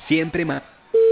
Siempre más.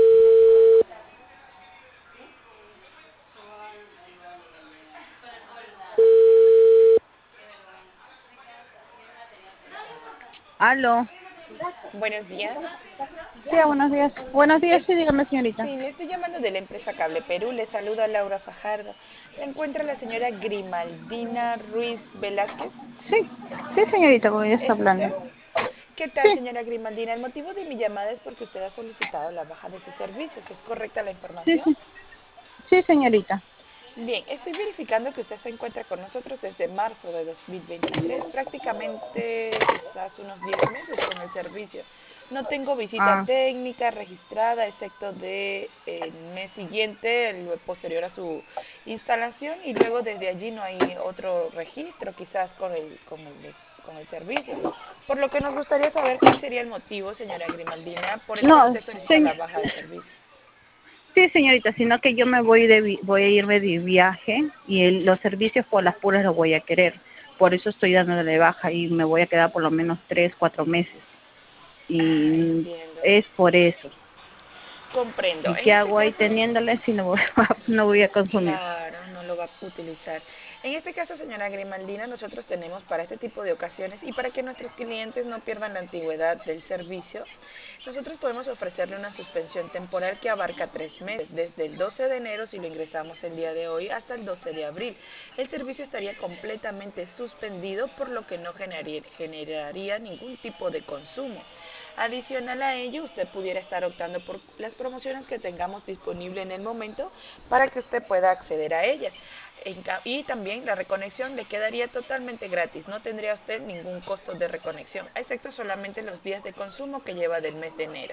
Aló. Buenos días. Sí, buenos días. Buenos días, Es- sí, dígame, señorita. sí, le estoy llamando de la empresa Cable Perú. Le saluda Laura Fajardo. Se encuentra la señora Grimaldina Ruiz Velázquez. Sí, sí, señorita, con ella está ¿Es hablando. usted? ¿Qué tal, Sí, señora Grimaldina? El motivo de mi llamada es porque usted ha solicitado la baja de sus servicios. ¿Es correcta la sí, información? sí, sí, señorita. Bien, estoy verificando que usted se encuentra con nosotros desde marzo de 2023, prácticamente quizás unos 10 meses con el servicio. No tengo visita Ah, técnica registrada, excepto de el mes siguiente, el posterior a su instalación, y luego desde allí no hay otro registro, quizás con el servicio. Por lo que nos gustaría saber cuál sería el motivo, señora Grimaldina, por el cual no, usted solicita la baja del servicio. sí, señorita, sino que yo me voy a irme de viaje y los servicios por las puras los voy a querer. Por eso estoy dándole de baja y me voy a quedar por lo menos 3, 4 meses. Ah, Y entiendo. es por eso. Comprendo. ¿Y En qué este hago ahí caso, teniéndole si no voy, no voy a consumir? claro, no lo va a utilizar. En este caso, señora Grimaldina, nosotros tenemos para este tipo de ocasiones y para que nuestros clientes no pierdan la antigüedad del servicio, nosotros podemos ofrecerle una suspensión temporal que abarca 3 meses, desde el 12 de enero, si lo ingresamos el día de hoy, hasta el 12 de abril. El servicio estaría completamente suspendido, por lo que no generaría ningún tipo de consumo. Adicional a ello, usted pudiera estar optando por las promociones que tengamos disponible en el momento para que usted pueda acceder a ellas. Y también la reconexión le quedaría totalmente gratis, no tendría usted ningún costo de reconexión, excepto solamente los días de consumo que lleva del mes de enero.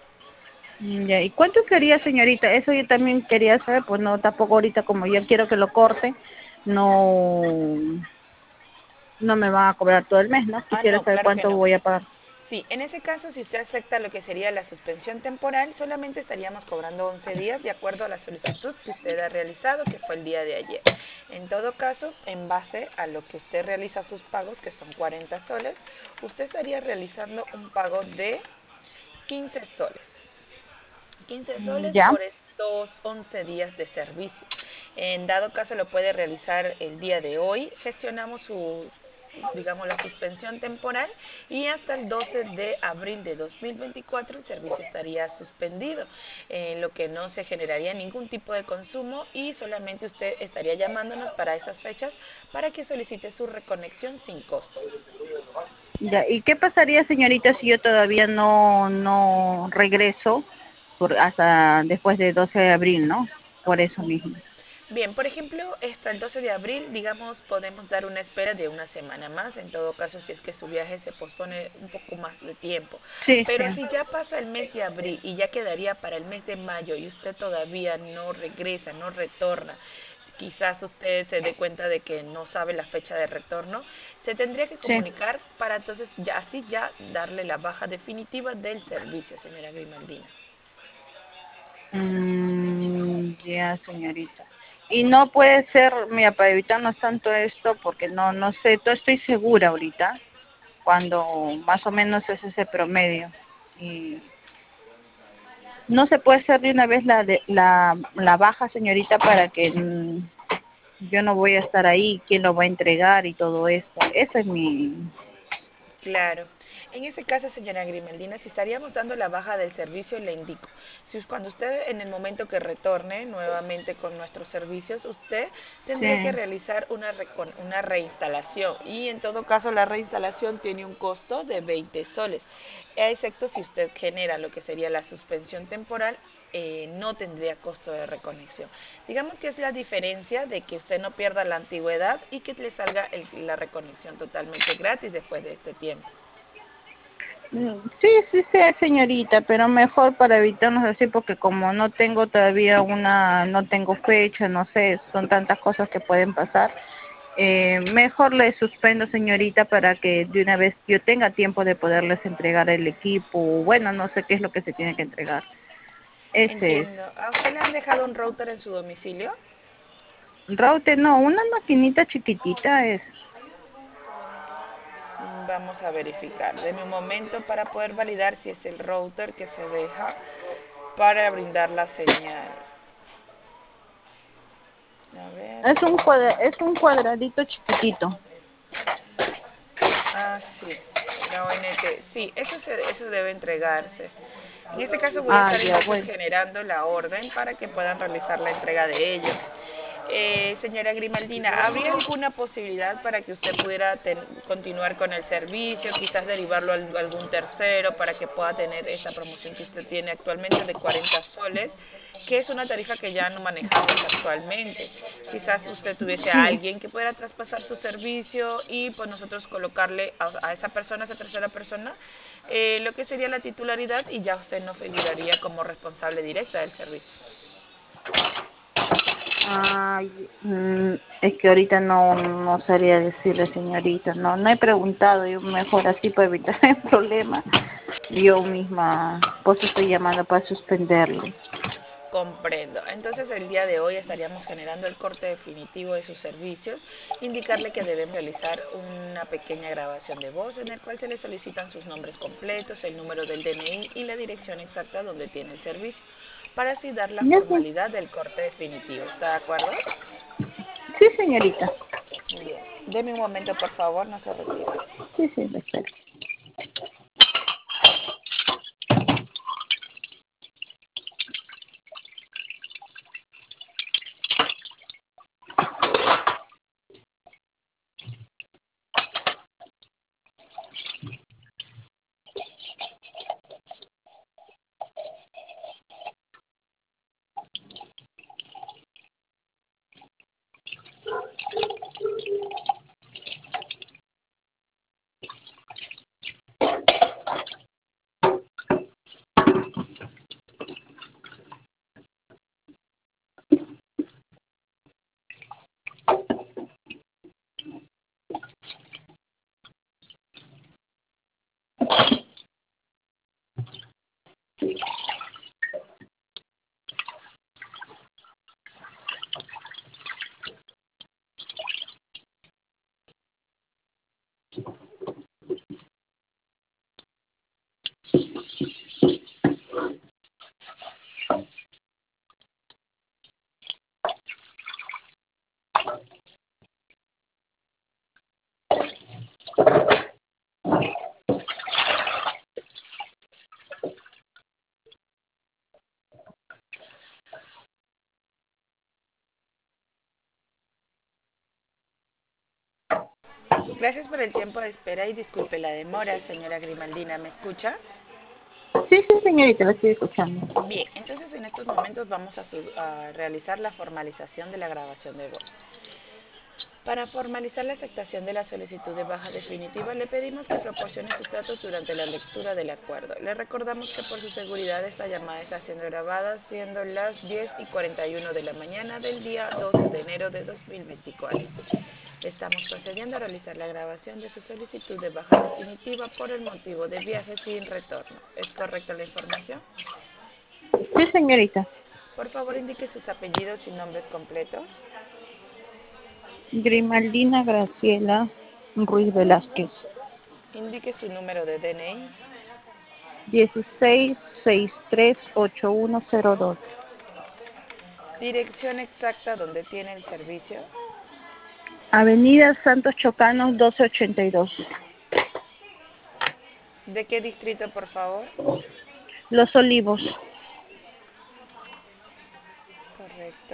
Ya, ¿y cuánto sería, señorita? Eso yo también quería saber, pues no, tampoco ahorita como yo quiero que lo corte, no, no me van a cobrar todo el mes, ¿no? Ah, Quisiera no, saber claro que cuánto no. voy a pagar. Sí, en ese caso, si usted acepta lo que sería la suspensión temporal, solamente estaríamos cobrando 11 días de acuerdo a la solicitud que usted ha realizado, que fue el día de ayer. En todo caso, en base a lo que usted realiza sus pagos, que son 40 soles, usted estaría realizando un pago de 15 soles. 15 soles Ya, por estos 11 días de servicio. En dado caso lo puede realizar el día de hoy. Gestionamos su, digamos, la suspensión temporal y hasta el 12 de abril de 2024 el servicio estaría suspendido, en lo que no se generaría ningún tipo de consumo y solamente usted estaría llamándonos para esas fechas para que solicite su reconexión sin costo. ya. ¿Y qué pasaría, señorita, si yo todavía no regreso hasta después de 12 de abril, ¿no? Por eso mismo. Bien, por ejemplo, hasta el 12 de abril, digamos, podemos dar una espera de una semana más, en todo caso, si es que su viaje se pospone un poco más de tiempo. Sí, sí. Pero si ya pasa el mes de abril y ya quedaría para el mes de mayo y usted todavía no regresa, no retorna, quizás usted se dé cuenta de que no sabe la fecha de retorno, se tendría que Sí. comunicar para entonces ya así ya darle la baja definitiva del servicio, señora Grimaldina. Ya, señorita. Y no puede ser, mira, para evitarnos tanto esto, porque no sé, no estoy segura ahorita, cuando más o menos es ese promedio. Y no se puede hacer de una vez la baja, señorita, para que yo no voy a estar ahí, quién lo va a entregar y todo esto. Esa es mi... Claro. En ese caso, señora Grimeldina, si estaríamos dando la baja del servicio, le indico. Cuando usted en el momento que retorne nuevamente con nuestros servicios, usted tendría que Sí. realizar una reinstalación. Y en todo caso, la reinstalación tiene un costo de 20 soles. Excepto si usted genera lo que sería la suspensión temporal, no tendría costo de reconexión. Digamos que es la diferencia de que usted no pierda la antigüedad y que le salga la reconexión totalmente gratis después de este tiempo. Sí, sí sé, señorita, pero mejor para evitarnos así, porque como no tengo todavía no tengo fecha, no sé, son tantas cosas que pueden pasar. Mejor le suspendo, señorita, para que de una vez yo tenga tiempo de poderles entregar el equipo. Bueno, no sé qué es lo que se tiene que entregar. Ese es. Entiendo. ¿A usted le han dejado un router en su domicilio? Router, no, una maquinita chiquitita es. Vamos a verificar. Deme un momento para poder validar si es el router que se deja para brindar la señal. A ver. Es un cuadradito chiquitito. Ah, sí. La ONT. Sí, eso debe entregarse. En este caso voy a Ah, estar ya, entonces bueno. generando la orden para que puedan realizar la entrega de ello. Señora Grimaldina, ¿habría alguna posibilidad para que usted pudiera continuar con el servicio, quizás derivarlo a algún tercero para que pueda tener esa promoción que usted tiene actualmente de 40 soles, que es una tarifa que ya no manejamos actualmente? Quizás usted tuviese a Sí. alguien que pudiera traspasar su servicio y pues nosotros colocarle a esa persona, a esa tercera persona, lo que sería la titularidad y ya usted no figuraría como responsable directa del servicio. Ay, es que ahorita no sabría decirle, señorita. No he preguntado. Yo mejor así para evitar el problema. Yo misma, pues estoy llamando para suspenderlo. Comprendo. Entonces el día de hoy estaríamos generando el corte definitivo de sus servicios, indicarle que debemos realizar una pequeña grabación de voz en el cual se le solicitan sus nombres completos, el número del DNI y la dirección exacta donde tiene el servicio, para así dar la Ya sé. formalidad del corte definitivo. ¿Está de acuerdo? Sí, señorita. Bien. Deme un momento, por favor, no se retire. Sí, sí, me espero. Gracias por el tiempo de espera y disculpe la demora, señora Grimaldina. ¿Me escucha? Sí, sí, señorita, la estoy escuchando. Bien, entonces en estos momentos vamos a realizar la formalización de la grabación de voz. Para formalizar la aceptación de la solicitud de baja definitiva, le pedimos que proporcione sus datos durante la lectura del acuerdo. Le recordamos que por su seguridad esta llamada está siendo grabada, siendo las 10:41 de la mañana del día 12 de enero de 2024. Estamos procediendo a realizar la grabación de su solicitud de baja definitiva por el motivo de viaje sin retorno. ¿Es correcta la información? Sí, señorita. Por favor, indique sus apellidos y nombres completos. Grimaldina Graciela Ruiz Velázquez. Indique su número de DNI. 16638102. Dirección exacta donde tiene el servicio. Avenida Santos Chocanos 1282. ¿De qué distrito, por favor? Los Olivos. Correcto.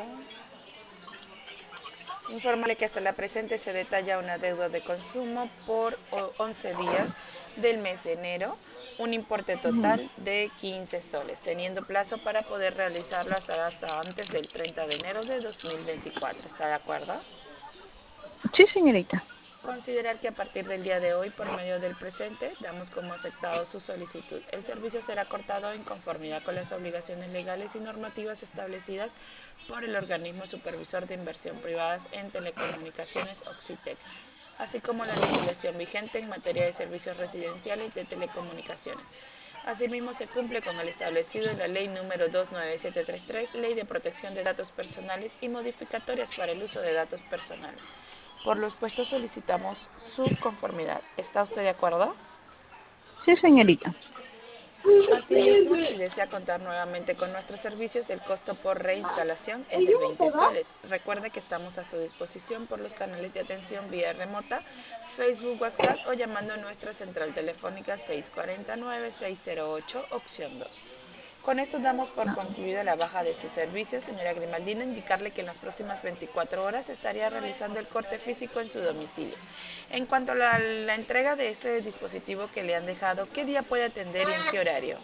Infórmale que hasta la presente se detalla una deuda de consumo por 11 días del mes de enero, un importe total de 15 soles, teniendo plazo para poder realizarlo hasta antes del 30 de enero de 2024. ¿Está de acuerdo? Sí, señorita. Considerar que a partir del día de hoy, por medio del presente, damos como aceptado su solicitud. El servicio será cortado en conformidad con las obligaciones legales y normativas establecidas por el organismo supervisor de inversión privadas en telecomunicaciones Oxitec, así como la legislación vigente en materia de servicios residenciales de telecomunicaciones. Asimismo, se cumple con el establecido en la Ley número 29733, Ley de Protección de Datos Personales y modificatorias para el uso de datos personales. Por lo expuesto solicitamos su conformidad. ¿Está usted de acuerdo? Sí, señorita. Asimismo, si desea contar nuevamente con nuestros servicios, el costo por reinstalación es de 20 soles. Recuerde que estamos a su disposición por los canales de atención vía remota, Facebook, WhatsApp o llamando a nuestra central telefónica 649-608, opción 2. Con esto damos por concluida la baja de su servicio, señora Grimaldina, indicarle que en las próximas 24 horas estaría realizando el corte físico en su domicilio. En cuanto a la entrega de este dispositivo que le han dejado, ¿qué día puede atender y en qué horario?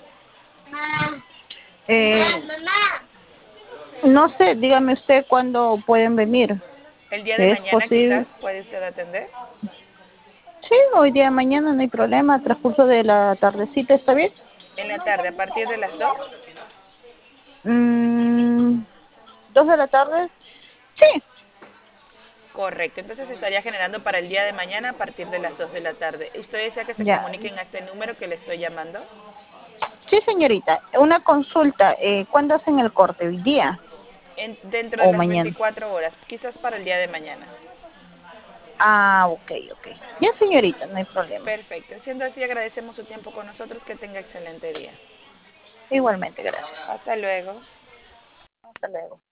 Eh, no sé, dígame usted cuándo pueden venir. ¿El día Si de es mañana posible. quizás puede usted atender? Sí, hoy día, mañana no hay problema. Transcurso de la tardecita, ¿está bien? ¿En la tarde, a partir de las 2? Mm, 2 de la tarde. Sí, Correcto, entonces estaría generando para el día de mañana a partir de las 2 de la tarde. ¿Usted desea que se ya. comuniquen a este número que le estoy llamando? Sí, señorita. Una consulta. ¿Cuándo hacen el corte? ¿Hoy día Dentro de o las mañana? 24 horas, quizás para el día de mañana. Ah, ok, ok. Ya, señorita, no hay problema. Perfecto, siendo así agradecemos su tiempo con nosotros, que tenga excelente día. Igualmente, gracias. Hasta luego. Hasta luego.